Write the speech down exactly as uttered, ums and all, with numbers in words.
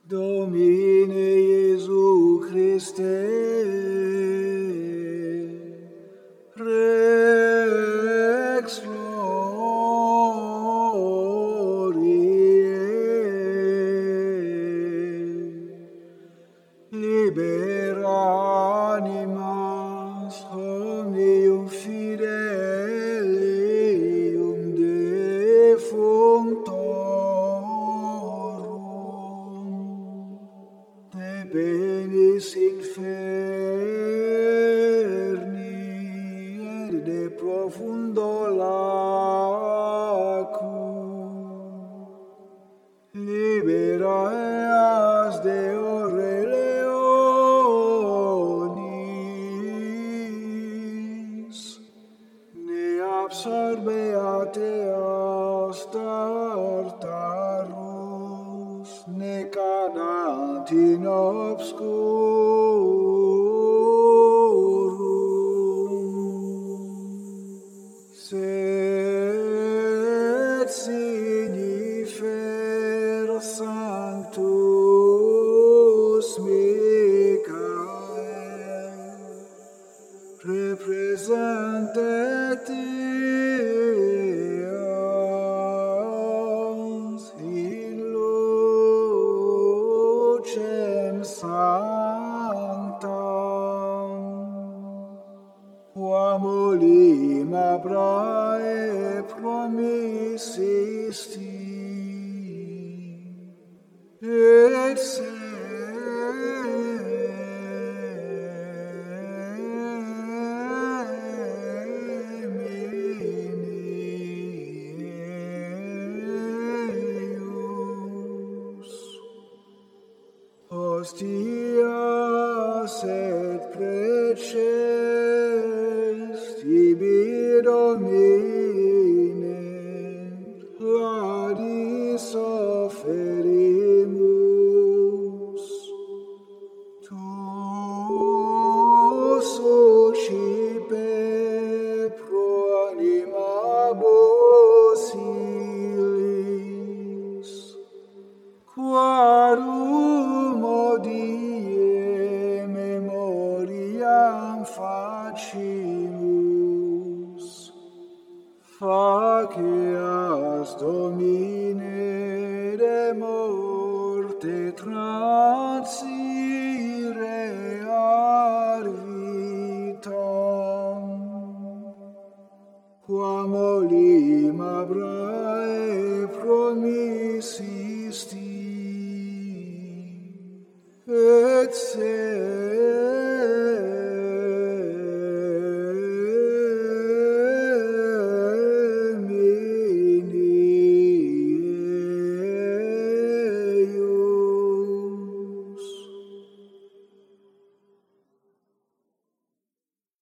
Domine Iesu Christe, Rex gloriae, libera animas omnium fidelium defunctorum, de benis inferni et de profundo lacum, libera eas de ore leonis, ne absorbe a teas tartarus, ne cadant in obscurum. Sed signifer Sanctus Michael, representet eas in lucem sanctam, quam olim Abrae promissisti, et seminius, hostias et preces tibi Domine, laudis offerimus. Tu suscipe pro animabus illis, quarum hodie memoriam facimus, facias Domine de morte transire ad vitam, quam olim Abrae promissisti, et se